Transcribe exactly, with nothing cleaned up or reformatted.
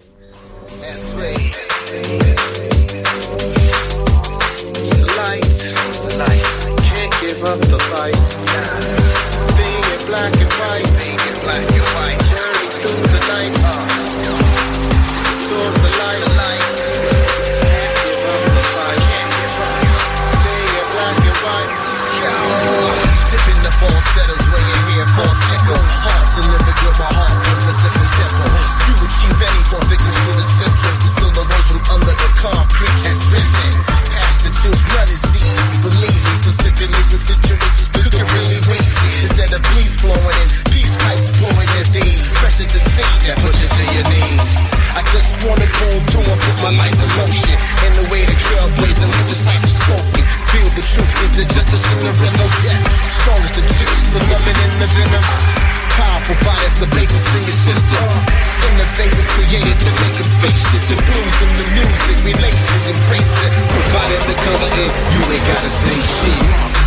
That's right. It's the light, it's the light. Can't give up the fight. Nah. Being in black and white, being in black and white. Journey through the nights, uh. towards the light, the lights. Can't give up the fight. Can't give up. Being in black and white. Yo. Tipping the falsettos where you hear false echoes. Hard to live it with my heart was a different tempo. Few achieve any for victims to the systems, but still the rose from under the concrete has risen. Past the truth, none is easy. Believe me, for stipulations, situations could get really wheezy. Instead of bleeds flowing in, peace pipes blowing as these. Pressure to see that push you to your knees. I just wanna go through and put my life in motion. And the way the trailblazing, leave the cypher smoking. Feel the truth is the justice in the rhythm. Yes, strong as the juice, the lemon in the venom. Power provided the basis in your system. Innovations created to make them face it. The blues and the music, relates it, embrace it. Provided the color in, you ain't gotta say shit.